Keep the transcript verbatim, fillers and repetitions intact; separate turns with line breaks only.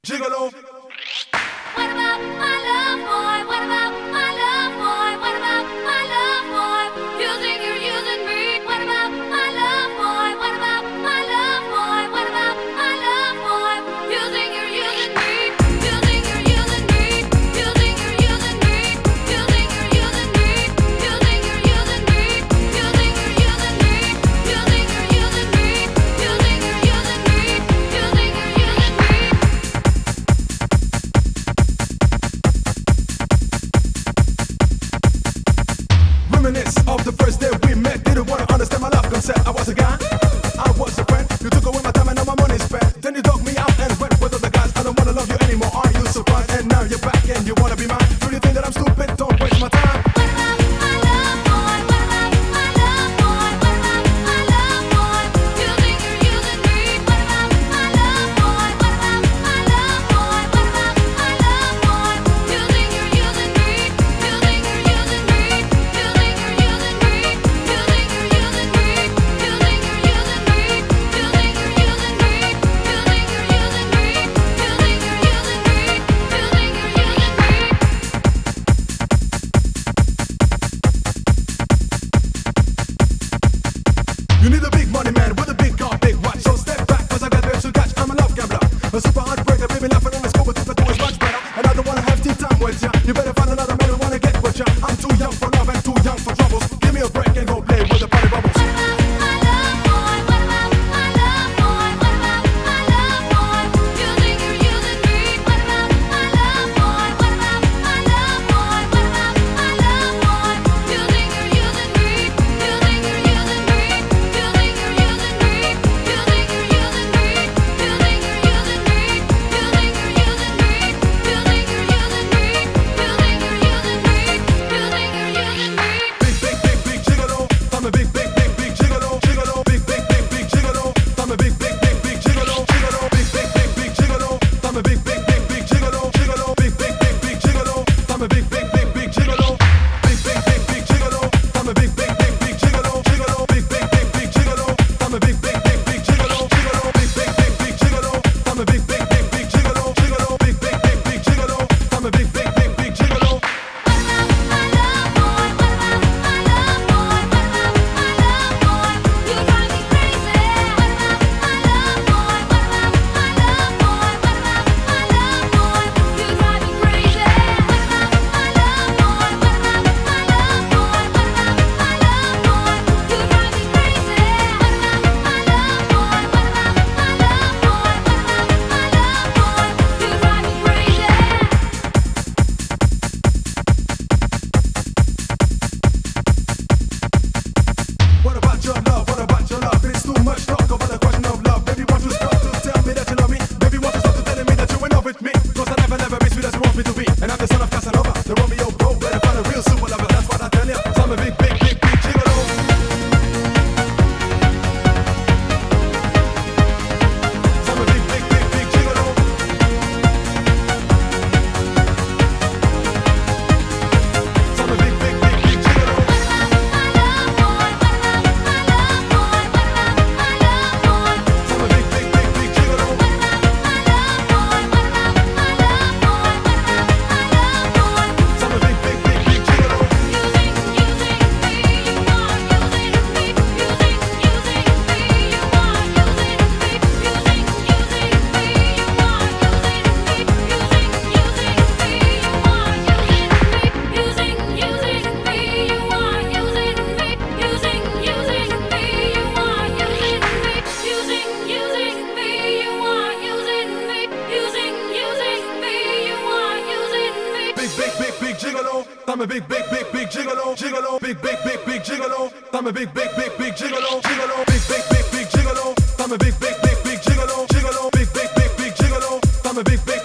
Gigolo.
What about my love boy? What about my love boy? What about my love boy? You think you're using me? What about my love boy? What about my love boy? What about my love boy? You think you're using me? You think you're using me? You think you're using me? You think you're using me? You think you're using me? You think you're using me? You think you're using me? You think you're using me? You think you're using me?
Reminisce of the first day we met. Didn't wanna understand my love concept. I was a guy, I was a friend. You took away my time and now my money's spent. Then you dug me out and went with other guys. I don't wanna love you anymore. Are you surprised? And now you're back and you wanna be mine. Do you think that I'm stupid? Don't waste my time.
What about my love boy? What about my love boy? What about my love boy? You think you're using me? What about my love boy? What about my love boy? What about my love boy? You think you're using me? You think you're using me? You think you're using me? You think you're using me? You think you're using me? You think you're using me? You think you're using me? You think you're using me? You think you're using me? You think you're using me?
You need a big money man with a big car, big watch. So step back, cause I got babes to catch. I'm a love gambler, a super heartbreaker. Baby laughing on the score, but if I do is much better. And I don't wanna have tea time with ya. You better find another man who wanna get with ya. I'm too young for love and too young for troubles. Give me a break and go play with the party bubbles.
What about my love boy? What about my love boy? What about my love boy? You think you're using me? What about my love boy? What about my love boy? What about my love boy? You think you're using me? You think you're using me? You think you're using me? You think you're using me? You think you're using me? You think you're using me? You think you're using me? You think you're using me? You think you're using me?
Big, big, big, big gigolo. I'm a big, big, big, big gigolo. Gigolo. Big, big, big, big gigolo. I'm a big, big, big, big gigolo. Gigolo. Big, big, big, big gigolo. I'm a big, big, big, big gigolo. Gigolo. Big, big, big, big gigolo. I'm a big, big, big, big gigolo. Big, big, big, big gigolo. I'm a big, big, big, big gigolo. Gigolo. Big, big, big, big gigolo. I'm a big, big, big, big gigolo. Gigolo. Big, big, big, big gigolo. I'm a big, big, big, big gigolo. Gigolo. Big, big, big, big gigolo. I'm a big, big, big, big gigolo.
What about my love boy? What about my love boy? What about my love boy? You drive me crazy. What about my love boy? What about my love boy? What about my love boy? You drive me crazy. What about my love boy? What about my love boy? What about my love boy? You drive me crazy. What about my love boy? What about my love boy? What about my love boy? You drive me crazy.
What about your love? What about your love? It's too much talk about the question of love. Baby, won't you stop to tell me that you love me? Baby, won't you stop to telling me that you're in love with me? Cause I never, never be sweet as you want me to be. And I'm the son of Casanova, the Romeo bro. Better find a real super lover, that's what I tell ya. So I'm a big, big, big, big gigolo. So I'm a big, big, big, big gigolo. So I'm a big, big, big, big gigolo. So I'm a big, big, big, big gigolo. So I'm a big, big, big, big gigolo. Big, big, big, big gigolo. I'm a big, big, big, big gigolo. Gigolo. Big, big, big, big gigolo. I'm a big, big, big, big gigolo. Gigolo. Big, big, big, big gigolo. I'm a big, big, big, big gigolo. Gigolo. Big, big, big, big gigolo. I'm a big, big.